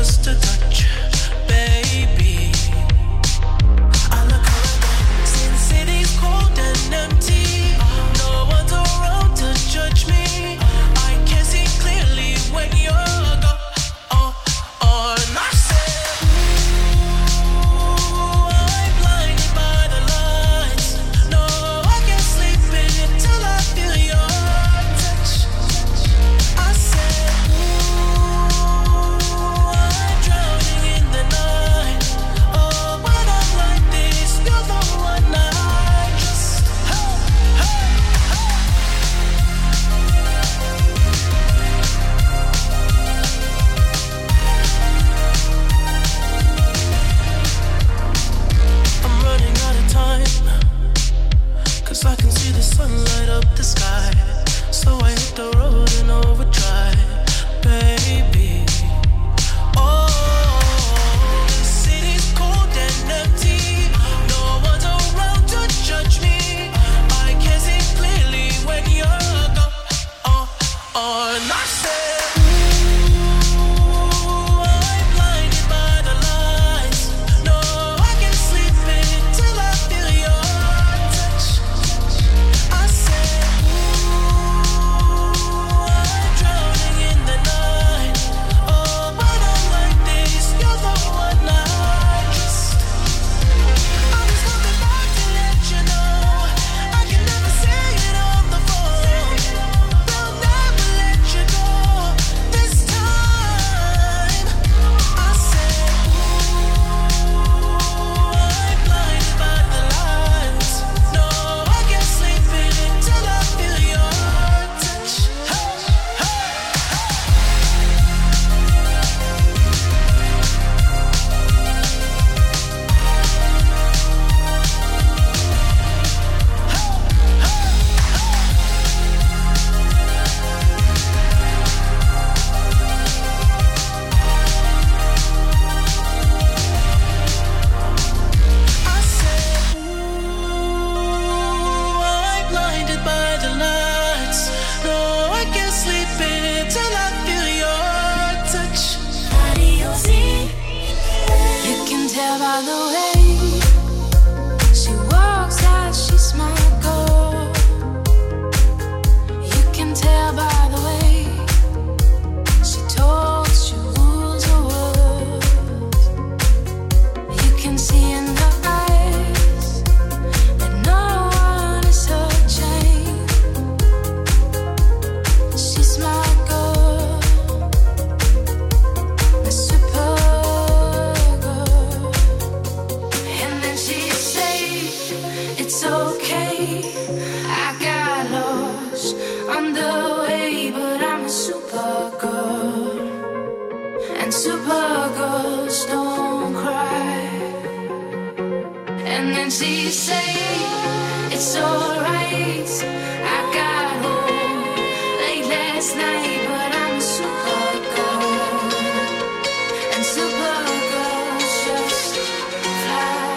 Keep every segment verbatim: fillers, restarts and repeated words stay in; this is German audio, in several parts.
just a touch, baby. I look around, since city's cold and empty, no one's around to judge me. I can see clearly when you're gone. Oh, oh, and I said, ooh, I'm blinded by the lights. No, I can't sleep until I feel your touch. I said, ooh, I'm drowning in the night. Oh, when I'm like this, you're the one I just, hey, hey, hey. I'm running out of time, 'cause I can see the sun light up the sky. So I hit the road in overdrive, baby. Oh, the city's cold and empty. No one's around to judge me. I can see clearly when you're gone. Oh, oh, and I said, ooh, I'm blinded by the lights. No, I can't sleep until I feel your touch. I said, ooh, I'm drowning in the night. Oh, when I'm like this, you're the one I just, I'm just coming back to let you know I can never say it on the phone. They'll never let you go this time. I said, ooh, I'm blinded by the lights. No, I can't sleep until I feel your touch. Hey, hey, I said, ooh, I'm blinded by the lights. No, I can't sleep until I feel your touch. You can tell by the way she walks that she's my girl. You can tell by the way she talks, she rules her words. You can see in her eyes that no one is her chain. She's my girl, my super girl. And then she said, it's okay, I got lost on the way, but I'm a super girl, and super girls don't cry. And then she said, it's alright, I got home late last night, but I'm a super girl, and super girls just fly.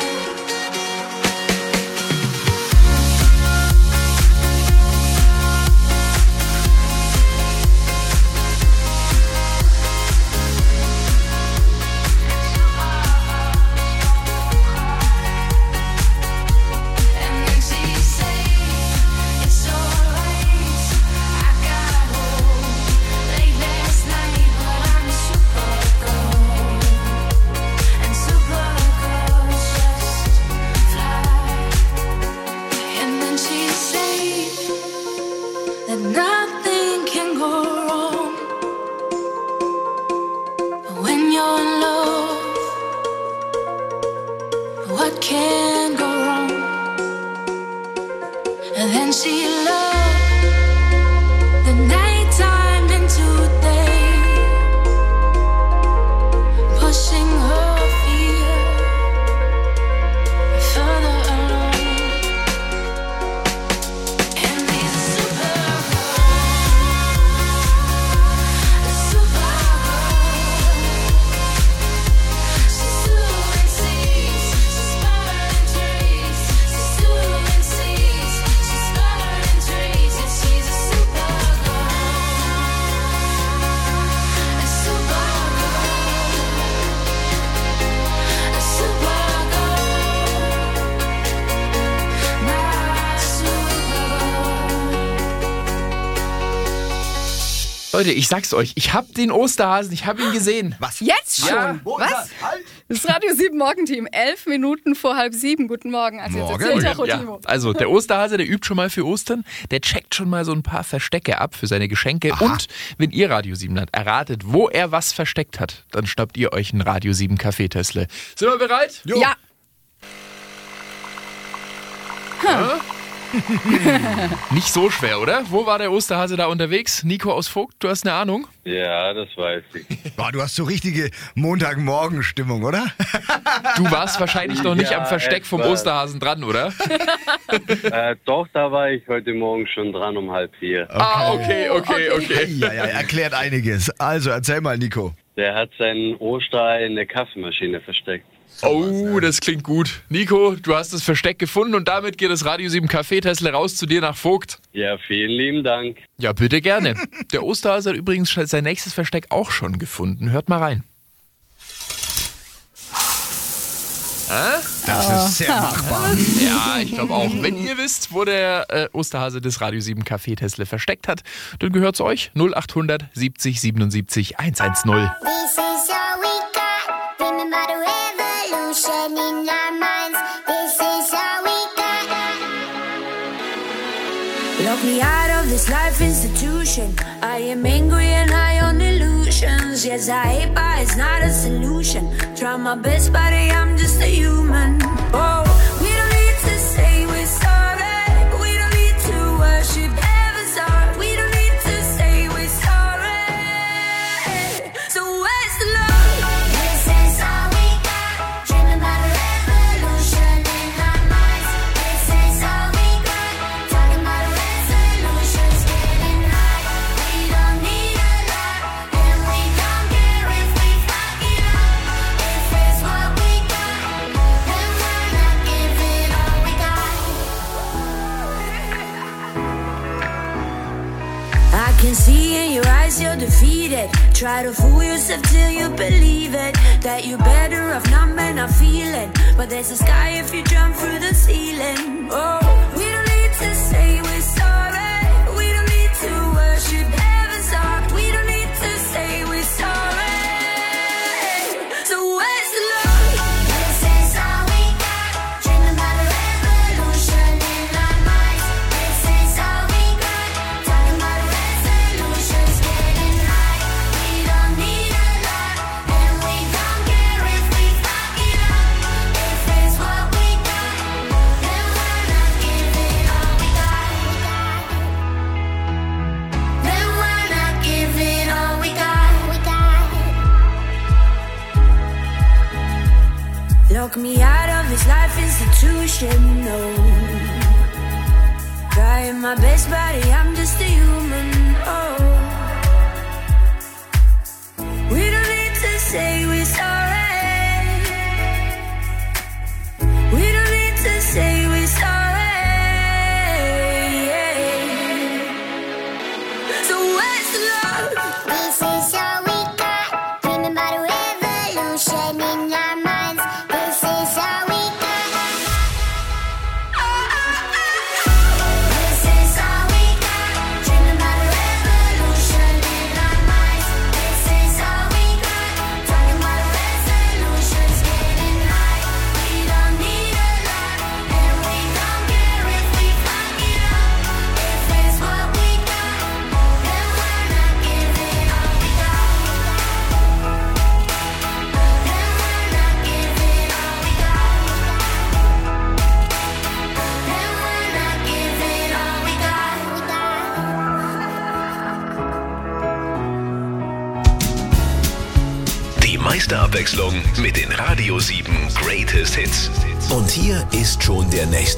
And then she said, it's alright, I got home late last night, but I'm a super girl, and super girls just fly. And then she said that nothing can go wrong when you're in love. What can go wrong? And then she loved the nighttime into day, pushing her fear further along. And these super super she's doing seas, she's spiraling Leute, ich sag's euch, ich hab den Osterhasen, ich hab ihn gesehen. Was? Jetzt schon? Ja. Was? Das Radio sieben Morgenteam, elf Minuten vor halb sieben. Guten Morgen. Also Morgen. jetzt erzählt Tacho Ja, Timo. also der Osterhase, der übt schon mal für Ostern, der checkt schon mal so ein paar Verstecke ab für seine Geschenke. Aha. Und wenn ihr Radio sieben erratet, wo er was versteckt hat, dann schnappt ihr euch einen Radio sieben Kaffeetestle. Sind wir bereit? Jo. Ja. Nicht so schwer, oder? Wo war der Osterhase da unterwegs? Nico aus Vogt, du hast eine Ahnung? Ja, das weiß ich. Boah, du hast so richtige Montagmorgen-Stimmung, oder? Du warst wahrscheinlich noch nicht Ja, am Versteck vom etwas. Osterhasen dran, oder? Äh, doch, da war ich heute Morgen schon dran um halb vier. Ah, okay, okay, okay. Ja, ja, erklärt einiges. Also, erzähl mal, Nico. Der hat seinen Osterei in der Kaffeemaschine versteckt. Oh, das klingt gut. Nico, du hast das Versteck gefunden und damit geht das Radio sieben Kaffeetestle raus zu dir nach Vogt. Ja, vielen lieben Dank. Ja, bitte gerne. Der Osterhase hat übrigens sein nächstes Versteck auch schon gefunden. Hört mal rein. Das ist sehr machbar. Ja, ich glaube auch. Wenn ihr wisst, wo der äh, Osterhase das Radio sieben Kaffeetestle versteckt hat, dann gehört's euch. null acht hundert siebzig siebenundsiebzig hundertzehn. This is all we got. Remember the revolution in our minds. This is all we got. Lock me out of this life institution. I am angry and high on illusions. Yes, I hate, but it's not a solution. Try my best, but I'm just a human. Oh, we don't need to say we're sorry. We don't need to worship heaven's heart. We don't need to say we're sorry. So where's the love? This is all we got. Dreaming about a revolution in our minds. This is all we got. Talking about resolutions, getting high. We don't need a lot, and we don't care if we fuck it up. If it's what we got, then why not give it all we got? I can see in your eyes you're defeated. Try to fool yourself till you believe it. That you're better off numb and not feeling. But there's a sky if you jump through the ceiling. Oh, we don't need to say we're sorry. We don't need to worship heaven's heart. We don't need to say we're sorry. So where's the love? This is all we got. Dreaming about a revolution in our minds. This is all we got. Talking about resolutions, getting high. We don't need a lot, and we don't care if we fuck it up. If it's what we got, then why not give it all we got? Then why not give it all we got? We got. Lock me out of this life institution, no. Trying my best, buddy, I'm just a human, oh. We don't need to say we're sorry. We don't need to say we're sorry. So where's the love? This is all we got. Dreaming about a revolution in our minds. This is all we got. This is all we got. Dreaming about a revolution in our minds. This is all we got. Talking about resolutions, getting high. We don't need a lot, and we don't care if we fuck it up. If it's what we got, then why not give it all we got? Then why not give it all we got? Then why not give it all we got? Die meiste Abwechslung mit den Radio sieben Greatest Hits. Und hier ist schon der nächste.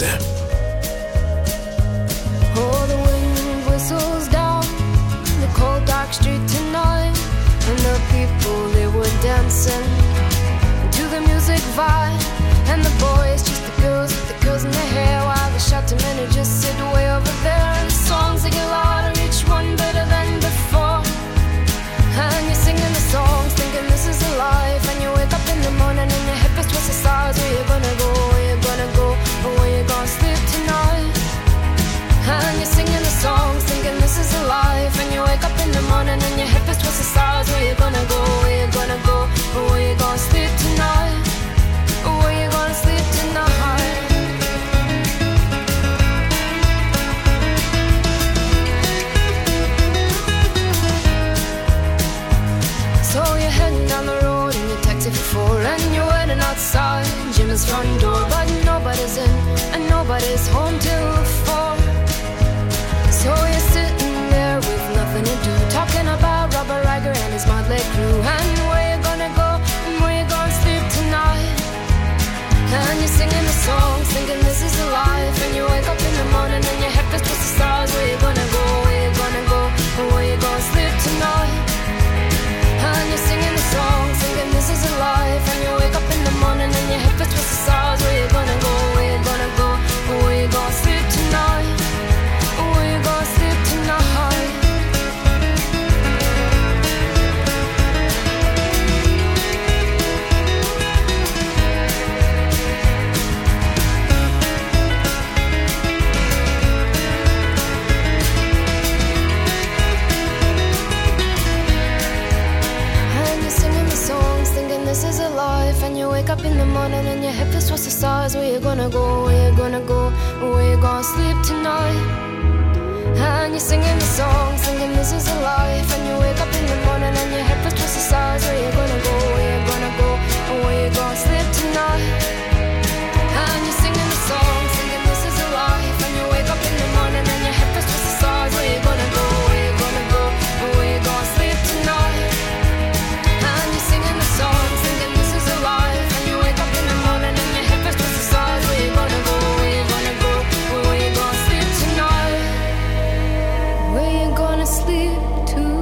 Oh, the wind whistles down the cold dark street tonight, and the people they were dancing to the music vibe, and the boys just the girls with the girls in their hair, while the shouting men who just sit way over there. And the songs they get louder, each one better than before. And you're singing the songs, thinking this is a life, and you wake up in the morning and your hip is twisted sides. Where you gonna go? Where you gonna go? Or where you gonna sleep tonight? And you're singing the songs, thinking this is a life, and you wake up in the morning and gonna go, where you gonna go, where you gonna sleep tonight, where you gonna sleep tonight. So you're heading down the road in your taxi for four, and you're waiting outside Jim's front door, but nobody's in and nobody's home till four. So you're sitting there with nothing to do, talking about Robert Riger and his motley crew, and where you gonna go and where you gonna sleep tonight. And you're singing the song, thinking this is the life, and you wake up in the morning and your head feels towards the stars. Where you gonna go, where you gonna go, and where you gonna sleep tonight. And you're singing the song, thinking this is a life, and you wake up in the morning and your head feels towards the stars. Where you gonna go, where you gonna go, and where you gonna sleep tonight, where you gonna sleep tonight. This is a life, and you wake up in the morning and your head feels towards the stars. Where you gonna go, where you gonna go, where you gonna sleep tonight. And you're singing the song, singing this is a life, and you wake up in the morning and your head feels towards the stars. Where you gonna go, where you gonna go, where you gonna sleep tonight. And you're singing the song, singing this is a life, and you wake up in the morning and your head feels towards the stars. Where you gonna go, where you gonna go, where you gonna sleep tonight. And you're singing the song, singing this is a life, and you wake up in the morning and your head feels towards the stars. Where you gonna go, where you gonna go, where you gonna sleep tonight, where you gonna sleep tonight.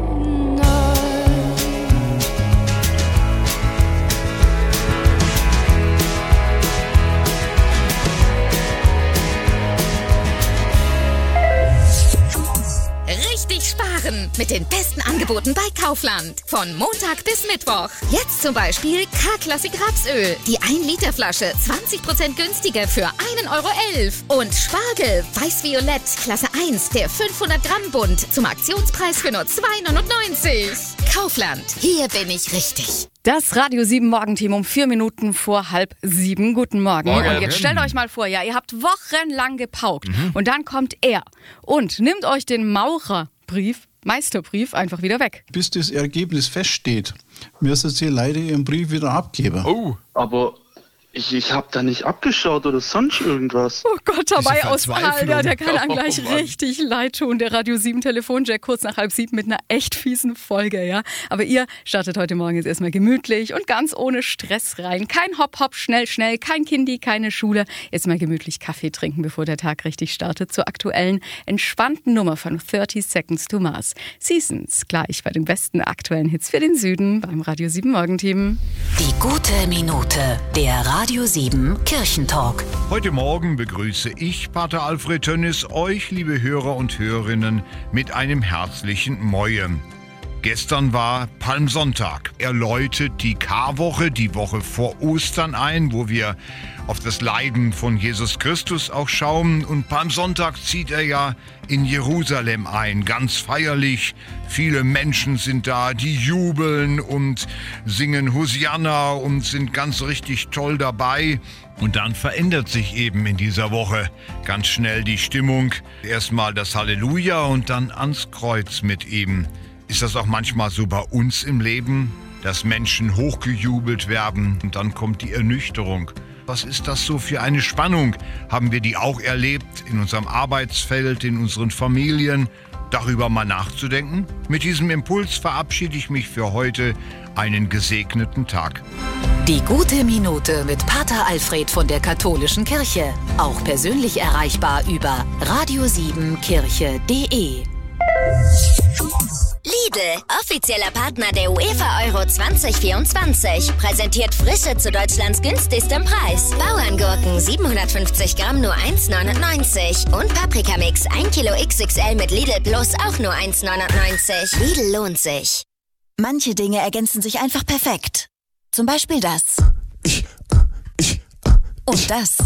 Richtig sparen mit den besten Angeboten bei Kaufland. Von Montag bis Mittwoch. Jetzt zum Beispiel K-Klassik Rapsöl. Die ein Liter Flasche zwanzig Prozent günstiger für ein Euro elf. Und Spargel Weiß-Violett Klasse eins, der fünfhundert Gramm Bund zum Aktionspreis für nur zwei neunundneunzig. Kaufland, hier bin ich richtig. Das Radio sieben Morgenteam um vier Minuten vor halb sieben. Guten Morgen. Morgen. Und jetzt stellt euch mal vor, ja, ihr habt wochenlang gepaukt. Mhm. Und dann kommt er und nimmt euch den Maurerbrief, Meisterbrief, einfach wieder weg. Bis das Ergebnis feststeht, müssen Sie leider Ihren Brief wieder abgeben. Oh. Aber ich, ich habe da nicht abgeschaut oder sonst irgendwas. Oh Gott, dabei aus Verzweiflung. Alter, der kann einem Oh, gleich Mann. richtig leid tun. Der Radio sieben Telefonjack kurz nach halb sieben mit einer echt fiesen Folge, ja. Aber ihr startet heute Morgen jetzt erstmal gemütlich und ganz ohne Stress rein. Kein Hopp, Hopp, schnell, schnell, kein Kindi, keine Schule. Jetzt mal gemütlich Kaffee trinken, bevor der Tag richtig startet. Zur aktuellen, entspannten Nummer von thirty Seconds to Mars. Seasons, gleich bei den besten aktuellen Hits für den Süden beim Radio sieben Morgenteam. Die gute Minute, der Radio sieben Kirchentalk. Heute Morgen begrüße ich, Pater Alfred Tönnis, euch, liebe Hörer und Hörerinnen, mit einem herzlichen Moje. Gestern war Palmsonntag. Er läutet die Karwoche, die Woche vor Ostern ein, wo wir auf das Leiden von Jesus Christus auch schauen. Und Palmsonntag zieht er ja in Jerusalem ein, ganz feierlich. Viele Menschen sind da, die jubeln und singen Hosianna und sind ganz richtig toll dabei. Und dann verändert sich eben in dieser Woche ganz schnell die Stimmung. Erstmal das Halleluja und dann ans Kreuz mit ihm. Ist das auch manchmal so bei uns im Leben, dass Menschen hochgejubelt werden und dann kommt die Ernüchterung? Was ist das so für eine Spannung? Haben wir die auch erlebt in unserem Arbeitsfeld, in unseren Familien? Darüber mal nachzudenken? Mit diesem Impuls verabschiede ich mich für heute. Einen gesegneten Tag. Die gute Minute mit Pater Alfred von der Katholischen Kirche. Auch persönlich erreichbar über radio sieben kirche punkt de. Lidl, offizieller Partner der UEFA Euro zwanzig vierundzwanzig, präsentiert Frische zu Deutschlands günstigstem Preis. Bauerngurken siebenhundertfünfzig Gramm nur eins neunundneunzig und Paprikamix ein Kilo X X L mit Lidl Plus auch nur eins neunundneunzig. Lidl lohnt sich. Manche Dinge ergänzen sich einfach perfekt. Zum Beispiel das. Und das.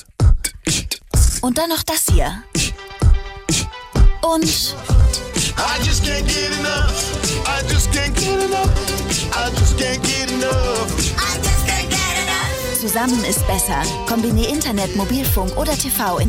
Und dann noch das hier. Und I just can't get enough. I just can't get enough. I just can't get enough. I just can't get enough. Zusammen ist besser. Kombiniere Internet, Mobilfunk oder T V in